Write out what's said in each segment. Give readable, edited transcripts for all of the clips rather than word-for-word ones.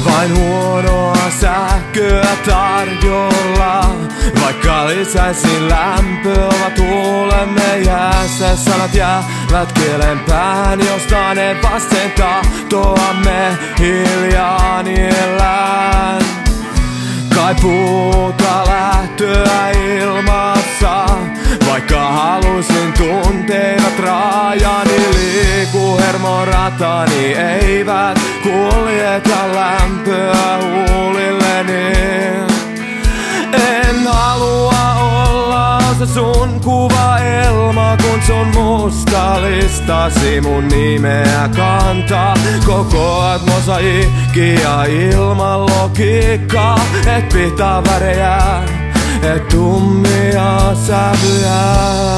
Vain huonoa sähköä tarjolla. Vaikka lisäisin lämpöä, tuulemme jäässä. Sanat jäävät kielen päähän, josta ne vasten tahtoamme hiljaa niellään. Kai puuta lähtöä ilmassa, vaikka halusin tunteivät rajani. Liiku hermoratani, eivät kuljeta lämpöä huulilleni. En halua olla osa sun kuvaelmaa, kun sun musta listasi mun nimeä kantaa. Kokoat mosaiikkia ilman logiikkaa, et pitää värejä, et tummia sävyjä.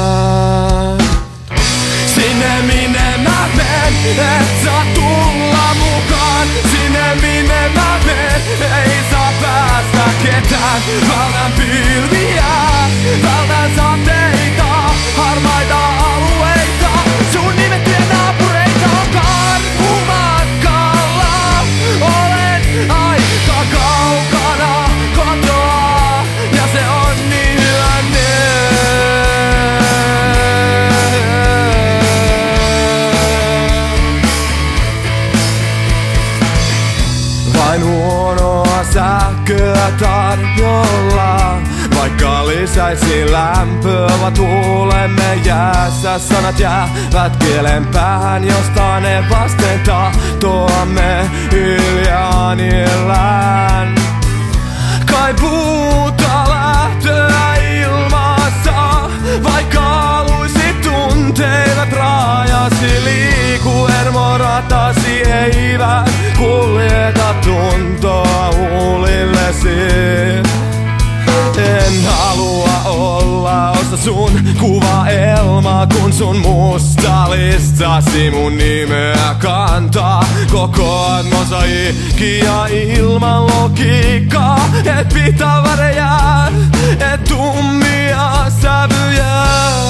Sinne minne mä menen, et saa tulla mukaan. Sinne minne mä menen, ei saa päästä ketään. Vältän pilviä, vältän sateita, harmaita alueita. Sun nimettyjä naapureita on karkumatkalla. Olen aika kaukana kotoa, ja se on niin hyvä vain huonoa sähköä tarjolla. Vaikka lisäisin lämpöä, tuulemme jäässä. Sanat jäävät kielen päähän, josta ne vasten tahtoamme hiljaa niellään. Kai puuta lähtöä ilmassa, vaikka haluisit tunteivät rajasi. Liiku hermoratasi, eivät kuljeta tuntoa huulillesi. En halua olla osa sun kuvaelmaa, kun sun musta listasi mun nimeä kantaa. Kokoat mosaiikkia ilman logiikkaa, et pitää värejä, et tummia sävyjä.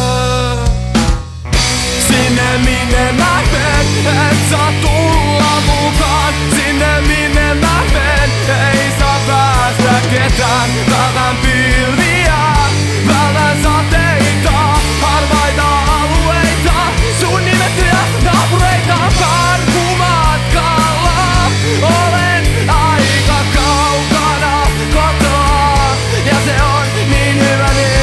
Sinne minne mä menen, et saa tulla mukaan. Sinne minne mä menen, ei saa päästä ketään. Vältän pilviä, vältän sateita, harmaita alueita. Sun nimettyjä naapureita on karkumatkalla. Olen aika kaukana kotoa, ja se on niin hyvä niin.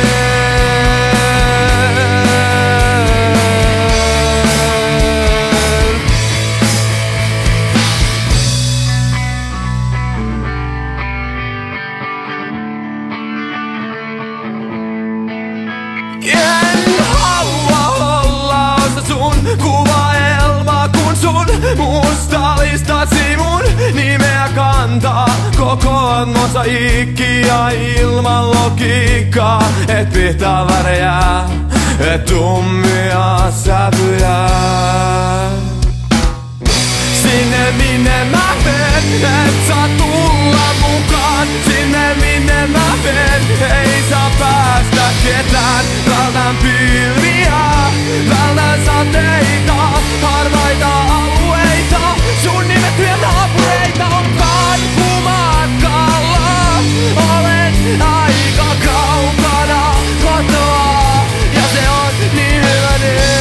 En halua olla osa sun kuvaelmaa, kun sun musta listasi mun nimeä kantaa. Kokoat mosaiikkia ilman logiikkaa, et pitää värejä, et tummia sävyjä. Sinne minne mä menen, et saa tulla mukaan. Sinne minne mä menen, ei saa päästä ketään. Vältän pilviä, vältän sateita, harmaita alueita. Sun nimettyjä naapureita on karkumatkalla. Olen aika kaukana kotoa, ja se on niin hyvä niin.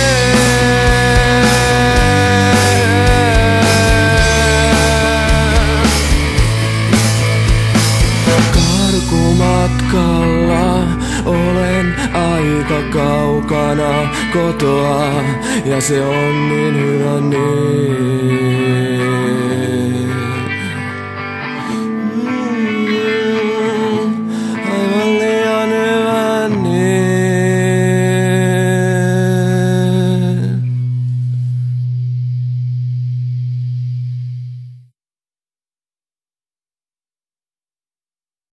Karkumatkalla, olen aika kaukana kotoa, ja se on niin hyvä niin.